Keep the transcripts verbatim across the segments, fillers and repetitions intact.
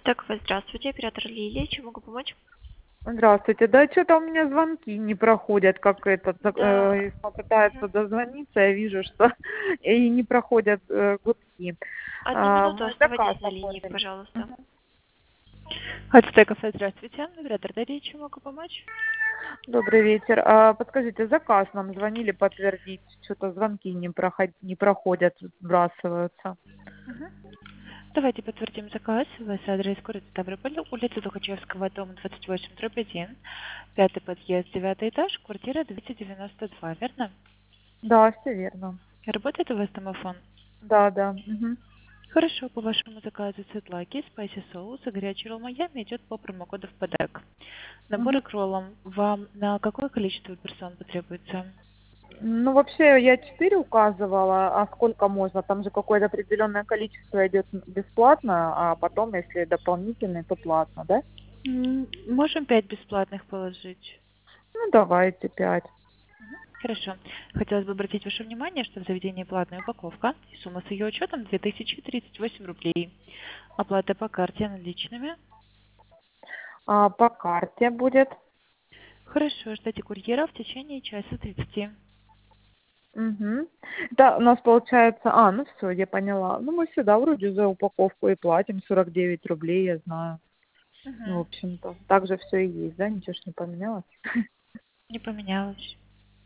Так, вы здравствуйте, оператор Лилия, чем могу помочь? Здравствуйте. Да что-то у меня звонки не проходят, как этот, Да. э, если пытается Мгм. дозвониться, я вижу, что и не проходят э, гудки. Одну А, минуту мы заказ оставайтесь на линии, оформили. пожалуйста. Мгм. Ацтек кафе, здравствуйте. Оператор Дарья, чем могу помочь? Добрый вечер. А, подскажите, заказ нам звонили подтвердить, что-то звонки не, проход... не проходят, сбрасываются. Мгм. Давайте подтвердим заказ. У вас адрес город Ставрополь, улица Тухачевского, дом двадцать восемь, дробь один, пятый подъезд, девятый этаж, квартира двести девяносто два, верно? Да, все верно. Работает у вас домофон? Да, да. Мгм. Хорошо, по вашему заказу цетлаки, спайси соус и горячий ролл Майами идет по промокоду в подарок. Наборы Мгм. к роллам вам на какое количество персон потребуется? Ну, вообще, я четыре указывала, а сколько можно? Там же какое-то определенное количество идет бесплатно, а потом, если дополнительный, то платно, да? М, Можем пять бесплатных положить. Ну, давайте пять. Хорошо. Хотелось бы обратить ваше внимание, что в заведении платная упаковка, и сумма с ее учетом две тысячи тридцать восемь рублей. Оплата по карте наличными. А по карте будет. Хорошо, ждите курьера в течение часа тридцати. Угу. Да, у нас получается... А, ну все, я поняла. Ну, мы всегда вроде за упаковку и платим сорок девять рублей, я знаю. Ну, в Угу. общем-то, так же все и есть, да? Ничего ж не поменялось. Не поменялось.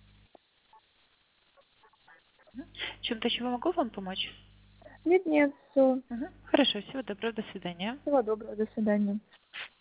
Мгм. Чем-то еще могу вам помочь? Нет, нет, все. Мгм. Хорошо, всего доброго, до свидания. Всего доброго, до свидания.